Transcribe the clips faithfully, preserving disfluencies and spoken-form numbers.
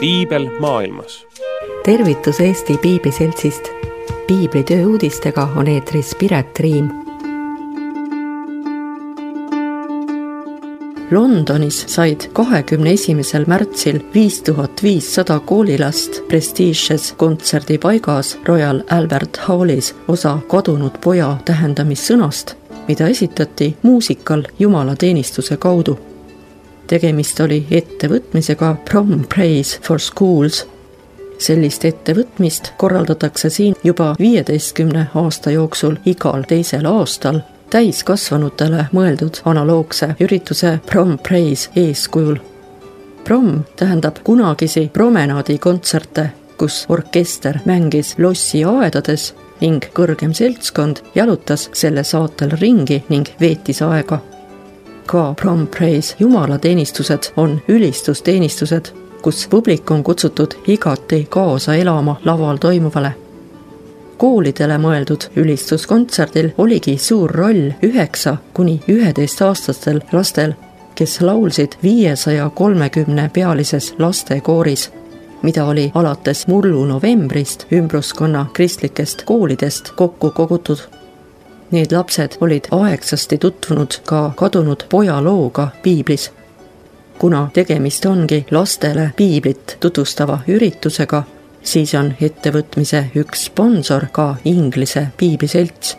piibel maailmas. Tervitus Eesti Piibliseltsist. Piiblitöö uudistega on eetris Piret Riim. Londonis said kahekümne esimesel märtsil viis tuhat viissada koolilast prestiižses kontserdipaigas Royal Albert Hallis osa kadunud poja tähendamissõnast, mida esitati muusikal jumalateenistuse kaudu. Tegemist oli ettevõtmisega Prom Praise for Schools. Sellist ettevõtmist korraldatakse siin juba viieteistkümne aasta jooksul igal teisel aastal täiskasvanutele mõeldud analoogse ürituse Prom Praise eeskujul. Prom tähendab kunagisi promenaadikontserte, kus orkester mängis lossi aedades ning kõrgem seltskond jalutas selle saatel ringi ning veetis aega. Ka Prom Praise jumalateenistused on ülistusteenistused, kus publik on kutsutud igati kaasa elama laval toimuvale. Koolidele mõeldud ülistuskontserdil oligi suur roll üheksa kuni üheteist aastastel lastel, kes laulsid viiesaja kolmekümne pealises lastekooris, mida oli alates mullu novembrist ümbruskonna kristlikest koolidest kokku kogutud. Need lapsed olid aegsasti tutvunud ka kadunud poja looga piiblis. Kuna tegemist ongi lastele piiblit tutvustava üritusega, siis on ettevõtmise üks sponsor ka Inglise piibliselts.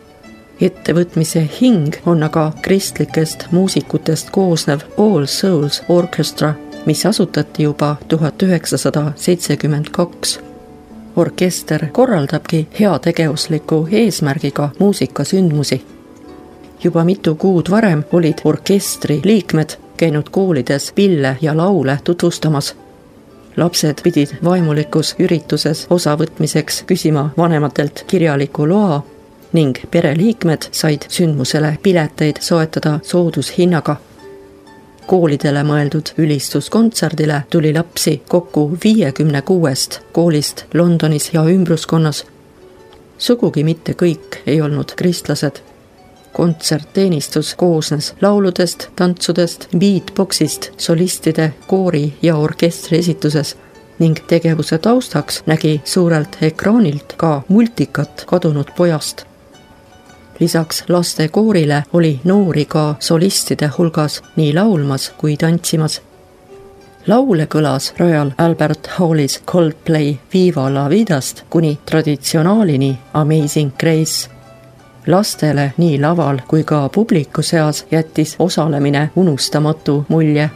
Ettevõtmise hing on aga kristlikest muusikutest koosnev All Souls Orchestra, mis asutati juba tuhat üheksasada seitsekümmend kaks. Orkester korraldabki heategevusliku eesmärgiga muusikasündmusi. Juba mitu kuud varem olid orkestri liikmed käinud koolides pille ja laule tutvustamas. Lapsed pidid vaimulikus ürituses osavõtmiseks küsima vanematelt kirjaliku loa ning pereliikmed said sündmusele pileteid soetada soodushinnaga. Koolidele mõeldud ülistuskontserdile tuli lapsi kokku viiekümne kuuest koolist Londonis ja ümbruskonnas. Sugugi mitte kõik ei olnud kristlased. Kontsertteenistus koosnes lauludest, tantsudest, beatboxist, solistide, koori ja orkestri esituses ning tegevuse taustaks nägi suurelt ekraanilt ka multikat kadunud pojast. Lisaks laste koorile oli noori ka solistide hulgas nii laulmas kui tantsimas. Laule kõlas Royal Albert Hallis Coldplay Viva la Vidast kuni traditsionaalini Amazing Grace. Lastele nii laval kui ka publiku seas jättis osalemine unustamatu mulje.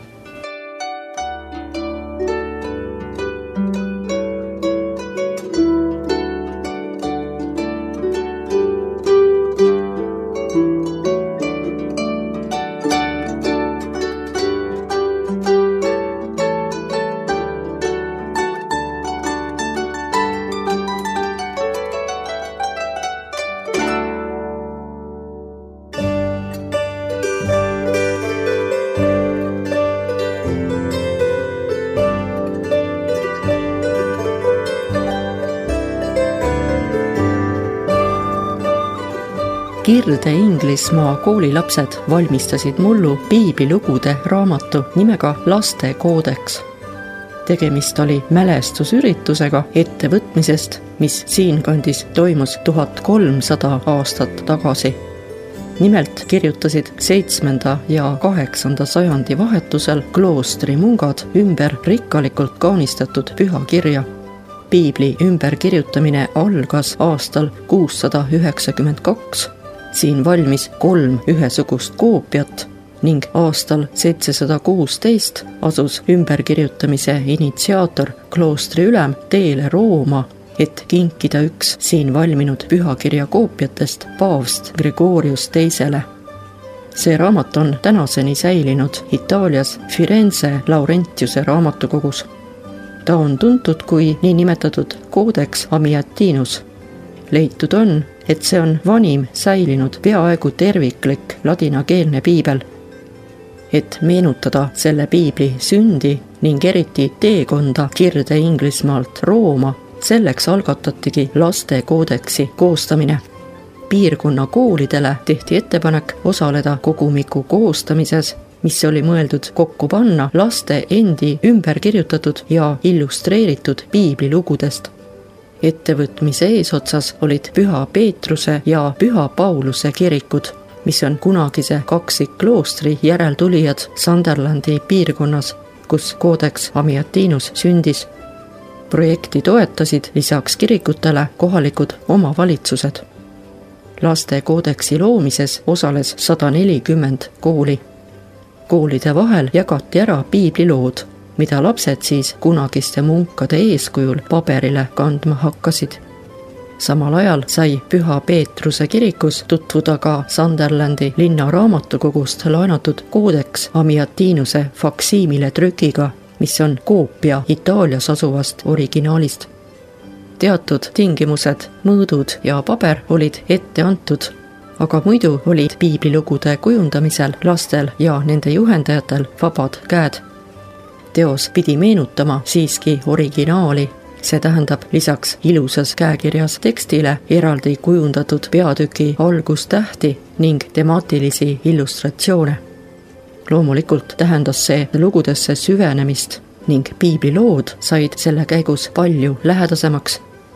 Kirde-Inglismaa koolilapsed valmistasid mullu piiblilugude raamatu nimega Laste koodeks. Tegemist oli mälestusüritusega ettevõtmisest, mis siinkandis toimus tuhat kolmsada aastat tagasi. Nimelt kirjutasid seitsmenda ja kaheksanda sajandi vahetusel kloostri mungad ümber rikkalikult kaunistatud pühakirja. Piibli ümberkirjutamine algas aastal kuussada üheksakümmend kaks. Siin valmis kolm ühesugust koopiat ning aastal seitsesada kuusteist asus ümberkirjutamise initsiaator kloostri ülem teele Rooma, et kinkida üks siin valminud pühakirja koopiatest paavst Gregorius teisele. See raamat on tänaseni säilinud Itaalias Firenze Laurentiuse raamatukogus. Ta on tuntud kui niinimetatud Codex Amiatinus. Leitud on, et see on vanim säilinud peaaegu terviklik ladinakeelne piibel. Et meenutada selle piibli sündi ning eriti teekonda Kirde-Inglismaalt Rooma, selleks algatatigi laste koodeksi koostamine. Piirkonna koolidele tehti ettepanek osaleda kogumiku koostamises mis oli mõeldud kokku panna laste endi ümberkirjutatud ja illustreeritud piiblilugudest. Ettevõtmise eesotsas olid Püha Peetruse ja Püha Pauluse kirikud, mis on kunagise kaksikloostri järeltulijad Sunderlandi piirkonnas, kus Codex Amiatinus sündis. Projekti toetasid lisaks kirikutele kohalikud omavalitsused. Laste koodeksi loomises osales sada nelikümmend kooli. Koolide vahel jagati ära piiblilood, mida lapsed siis kunagiste munkade eeskujul paberile kandma hakkasid. Samal ajal sai Püha Peetruse kirikus tutvuda ka Sunderlandi linna raamatukogust laenatud Codex Amiatinuse faksiimile trükiga, mis on koopia Itaalias asuvast originaalist. Teatud tingimused, mõõdud ja paber olid ette antud, aga muidu olid piiblilugude kujundamisel lastel ja nende juhendajatel vabad käed. Teos pidi meenutama siiski originaali, see tähendab lisaks ilusas käekirjas tekstile eraldi kujundatud peatüki algustähti ning temaatilisi illustratsioone. Loomulikult tähendas see lugudesse süvenemist ning piiblilood said selle käigus palju lähedasemaks.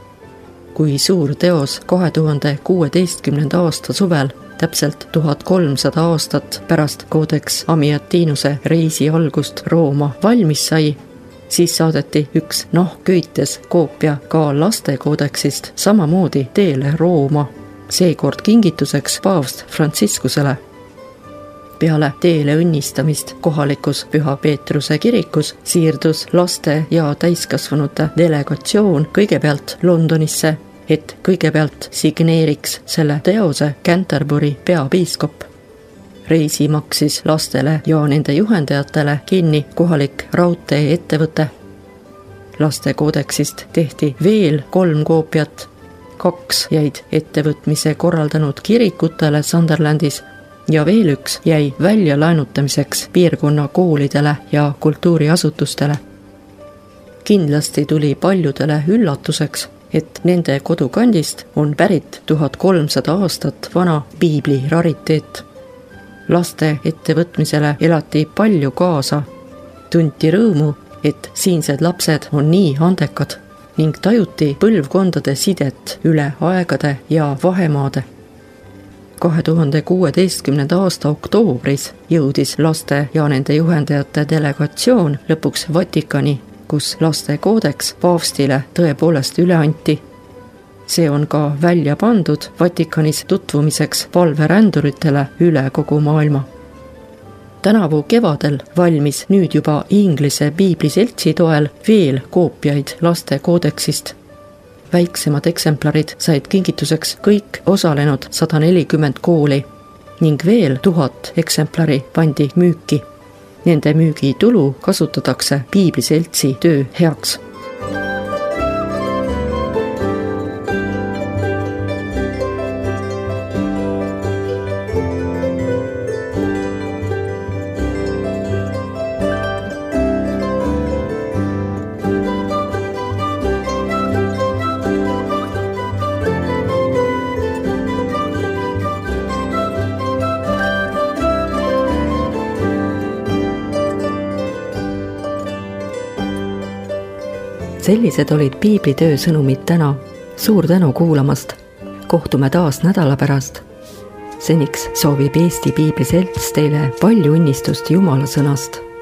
Kui suur teos kahe tuhande kuueteistkümnenda aasta suvel, täpselt tuhat kolmsada aastat pärast Codex Amiatinuse reisi algust Rooma valmis sai, siis saadeti üks nahkköites koopia ka laste koodeksist samamoodi teele Rooma, seekord kingituseks paavst Franciscusele. Peale teele õnnistamist kohalikus Püha Peetruse kirikus siirdus laste ja täiskasvanute delegatsioon kõigepealt Londonisse, et kõigepealt signeeriks selle teose Canterbury peapiiskop. Reisi maksis lastele ja nende juhendajatele kinni kohalik raudtee-ettevõte. Laste koodeksist tehti veel kolm koopiat, kaks jäid ettevõtmise korraldanud kirikutele Sunderlandis ja veel üks jäi välja laenutamiseks piirkonna koolidele ja kultuuriasutustele. Kindlasti tuli paljudele üllatuseks, et nende kodukandist on pärit tuhat kolmsada aastat vana piibli rariteet. Laste ettevõtmisele elati palju kaasa, tunti rõõmu, et siinsed lapsed on nii andekad ning tajuti põlvkondade sidet üle aegade ja vahemaade. kahe tuhande kuueteistkümnenda aasta oktoobris jõudis laste ja nende juhendajate delegatsioon lõpuks Vatikani, kus laste koodeks paavstile tõepoolest üle anti. See on ka välja pandud Vatikanis tutvumiseks palveränduritele üle kogu maailma. Tänavu kevadel valmis nüüd juba Inglise piibliseltsi toel veel koopiaid laste koodeksist. Väiksemad eksemplarid said kingituseks kõik osalenud sada nelikümmend kooli ning veel tuhat eksemplari pandi müüki. Nende müügitulu kasutatakse piibliseltsi töö heaks. Sellised olid piiblitöö sõnumid täna. Suur tänu kuulamast. Kohtume taas nädala pärast. Seniks soovib Eesti Piibliselts teile palju õnnistust Jumala sõnast.